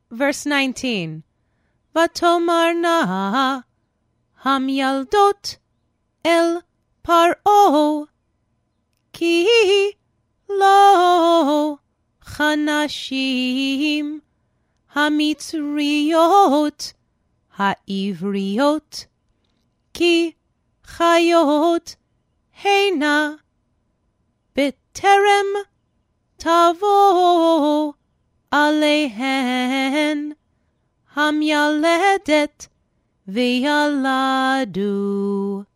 verse 19. ותאמרנה המילדות אל פרעה, כי לא כנשים המצריות העבריות, כי חיות הנה, בטרם תבוא עליהן המילדת וילדו.